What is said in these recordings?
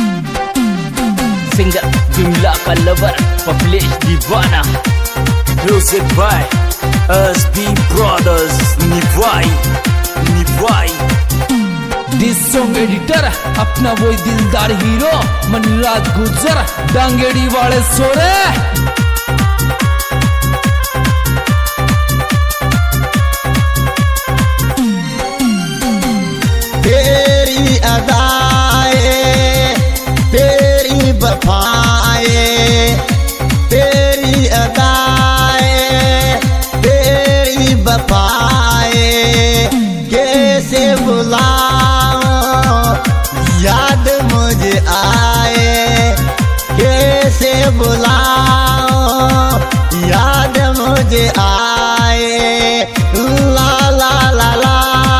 Singer Vimla का lover publish दीवाना music by SB Brothers निभाई दिस सॉन्ग एडिटर अपना वही दिलदार हीरो मनराज गुजर डांगेड़ी वाले सोरे। तेरी अदाए तेरी वफाए तेरी अदाए तेरी वफाए कैसे बुलाऊं याद मुझे आए कैसे बुलाऊं याद मुझे आए ला ला ला ला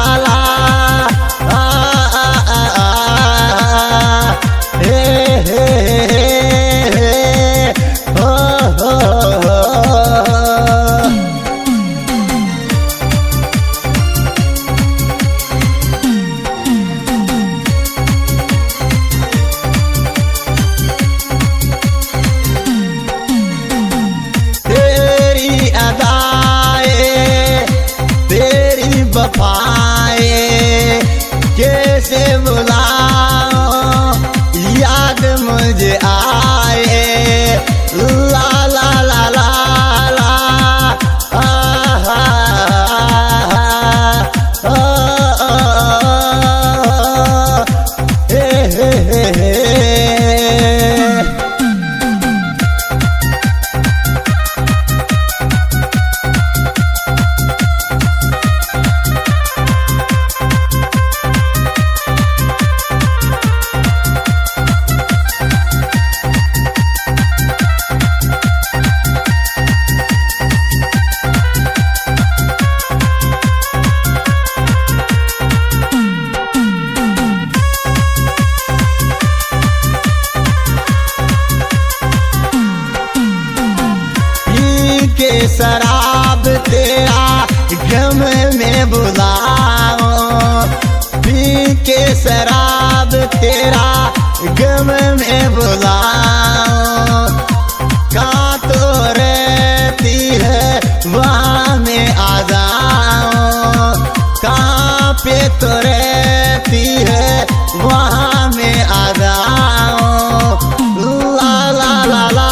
वफाए कैसे बुलाऊं याद मुझे आए ला ला ला ला ला के शराब तेरा गम में बुलाओ पी के शराब तेरा गम में बुलाओ कहाँ तो रहती है वहाँ में आ जाओ कहाँ पे तो रहती है वहाँ में आ जाओ ला ला ला ला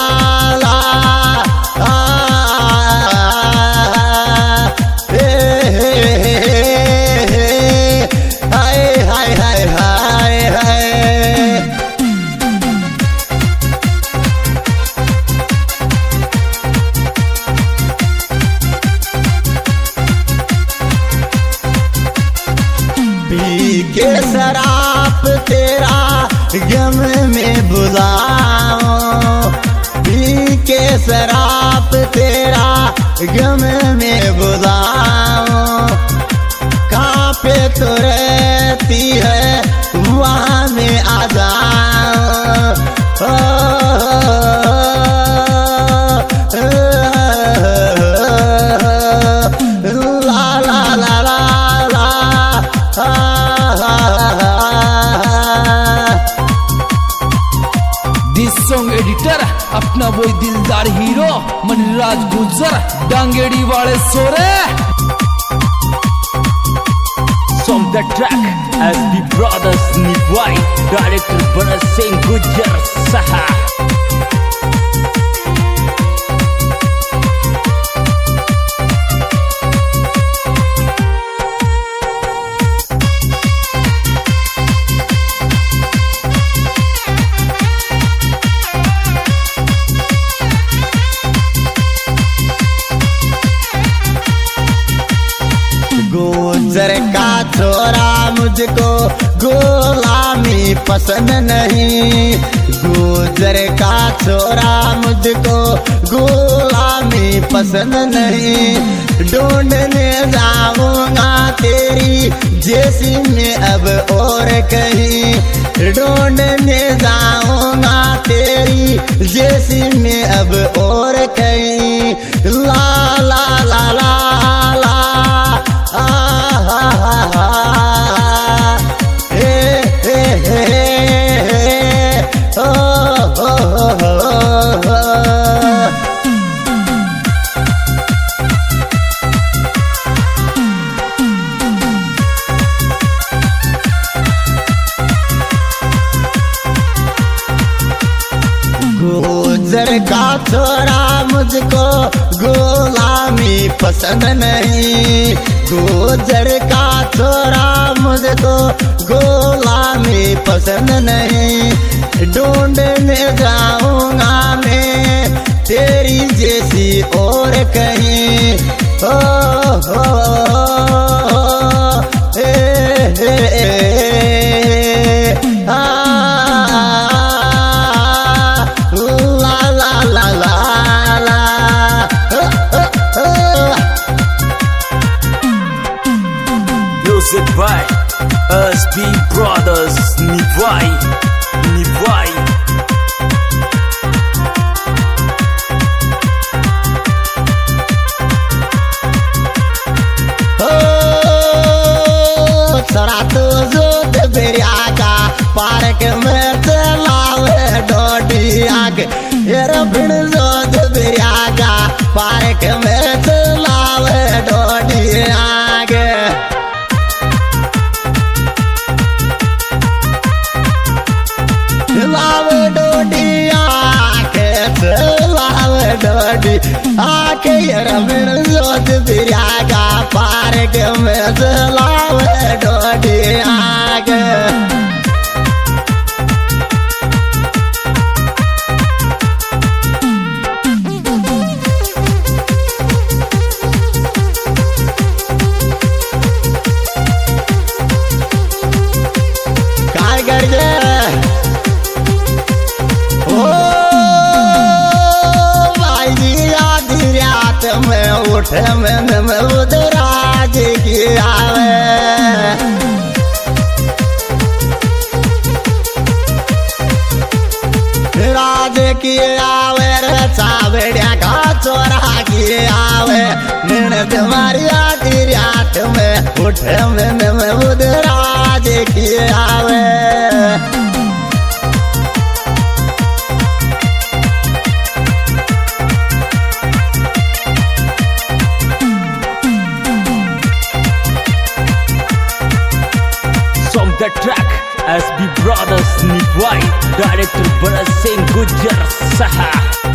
पी के शराब तेरा गम में बुलाओ पी के शराब तेरा गम में बुलाओ कहाँ पे तो रहती है वहाँ में आ जाओ ला ला ला ला दिस सॉन्ग एडिटर अपना वही दिलदार हीरो मनराज गुजर डांगेड़ी वाले सोरे। From the track SB Brothers निभाई डायरेक्टर भरत सिंह गुजर सहा। गुजर का छोरा मुझको गुलामी पसंद नहीं गुजर का छोरा मुझको गुलामी पसंद नहीं ढूंढने जाऊंगा तेरी जैसी में अब और कहीं ढूंढने जाऊंगा तेरी जैसी में अब और कहीं ला ला ला ला ला गुजर का छोरा मुझको गुलामी पसंद नहीं, गुजर का छोरा मुझको गुलामी पसंद नहीं। ढूंढने जाऊंगा मैं तेरी जैसी और कहीं। ओ हो Music by SB Brothers Nivai. सरा तो जोत बेरिया का पार्क में चलावे डोडी आगे, येरा बिन जोत बेरिया का पार्क में चलावे डोडी आगे। लावे डोडी आके चलावे डोडी आके, येरा बिन जोत बेरिया का पार्क में चलावे डोडी आगे। काय करजे ओ भाई जी, आधी रात में उठे में उदराज की आवे। राज की आवे रे चावड़िया का चोरा की आवे। निण तुम्हारी आधी रात में उठे में उदराज की आवे। From the track SB Brothers Nivai, director Bharat Singh Gujjar Saha.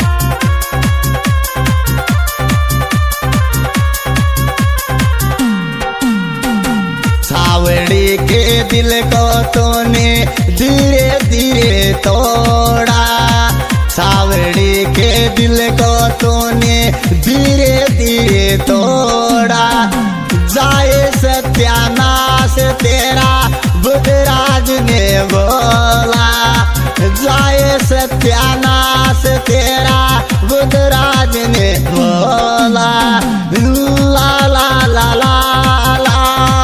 Sawadi के दिल को तूने धीरे धीरे तोड़ा, सावड़ी के दिल को तूने धीरे धीरे तोड़ा। जाए सत्यानाश तेरा बुधराज ने बोला, जाए सत्यानाश तेरा बुधराज ने बोला। ला ला ला ला ला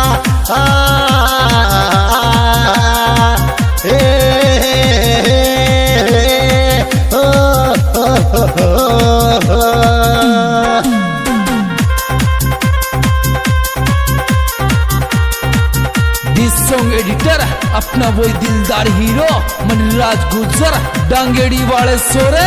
दिस सॉन्ग एडिटर अपना वही दिलदार हीरो मनराज गुजर डांगेड़ी वाले सोरे।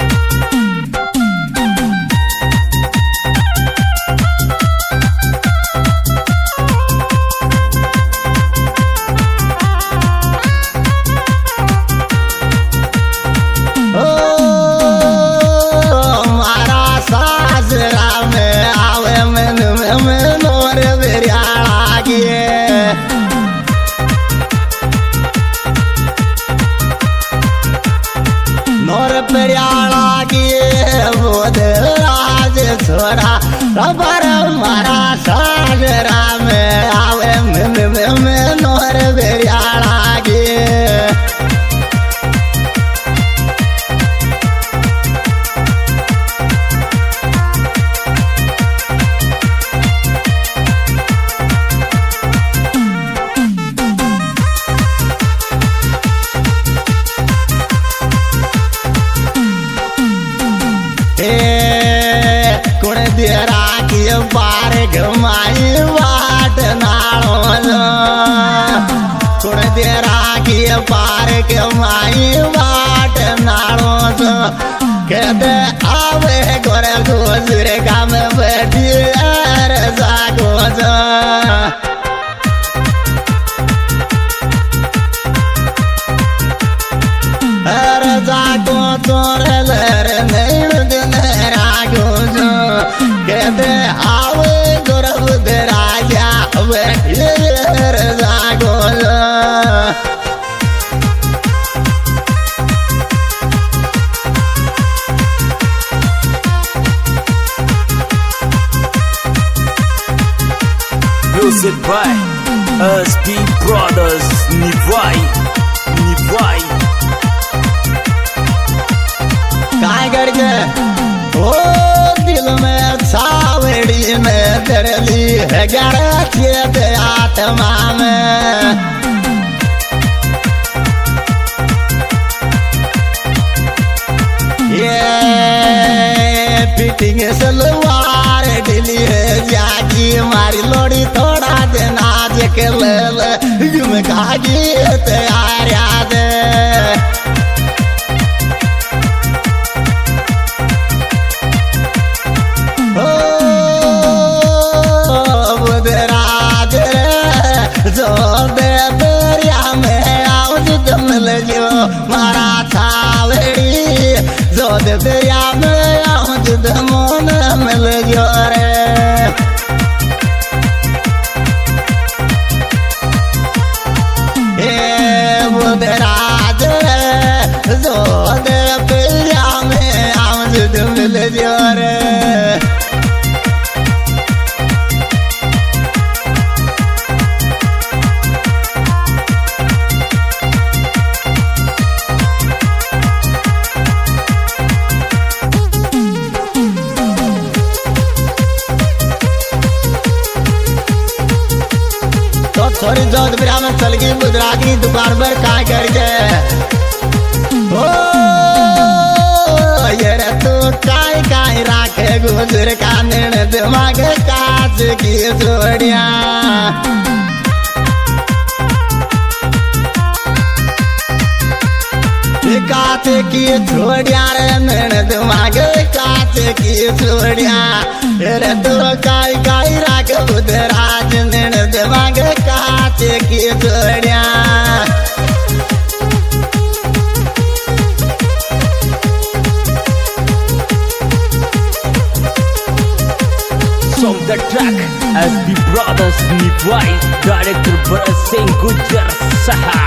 छोरा रबर मारा साजरा में आवे में नोर बेरियाड़ा गे। देरा की बार घुमाई वाट नाड़ो, कुड़ देरा की बार घुमाई वाट नाड़ो। कहते आवे गोरे गुजरे गाम बैठी जागो जागो तोर Music by SB Brothers Nivai काय करके ओ दिल में छावड़ी में तेरली है गड़े आत्मा में ये फिटिंग सलवार ढीली है जागी मारी लोड़ी थोड़ा दिन आज के ले यूं कागी तैयार याद बुधराज जो दे दरिया में आउज जमल जो मारा छावड़ी जो दे दरिया में आउज दमोन मिल जो रे बुधराज जो दे दरिया में आउज मिल जो रे सॉरी जोधपुर में चल गई बुधरा की दुकान पर काय करके ओ ये रे तू काय राखे गुजर का निर्ण दिमाग काज की जोड़िया काच की छोड़िया रे निर्ण दिमाग काच की छोड़िया रे तू काय राखे बुधराज निर्ण दिमाग काच की जोड़िया From the track SB Brothers Nivai, Director Bharat Singh Gujjar Saha.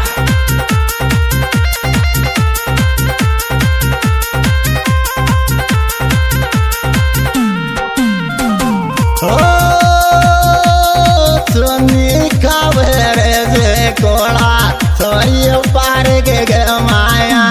कोड़ा सोई पार के माया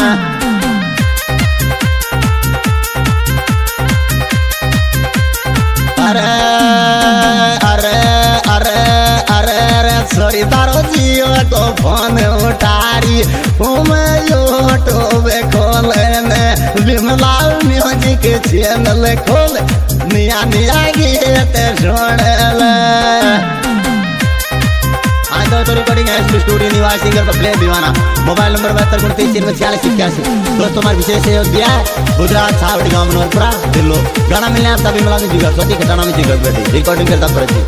अरे अरे अरे अरे अरे सोरी तारो जियो को फोन उठारी यूट्यूब खोलने विमला म्यूजिक चैनल खोल निया निया गीत सुन तो रिकॉर्डिंग है स्टूडियो निवास सिंगर पर प्ले दीवाना मोबाइल नंबर 72 दोस्तों हमारे विशेष सहयोग दिया गुजरात छावड़ी गांव मनोहरपुरा दिल्लो गाना मिलने आप सभी मिला जीगर सोती खटाना में जीगर बैठी रिकॉर्डिंग करता पड़ती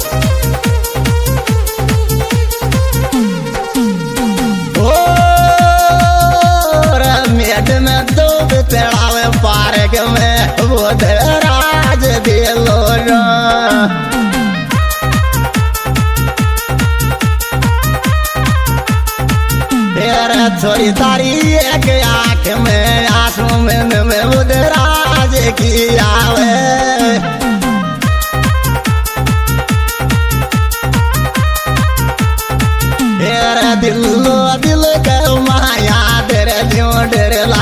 ओ मेड में दो बेतड़ावे पार्क में वो राज दिलो छोरी तारी एक आँख में आंसू में बुधराज की आवे दिल के माया तेरे दिल डर